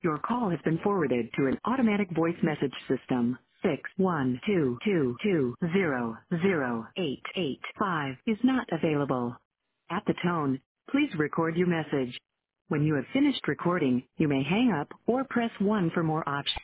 Your call has been forwarded to an automatic voice message system. 61222000885 is not available. At the tone, please record your message. When you have finished recording, you may hang up or press 1 for more options.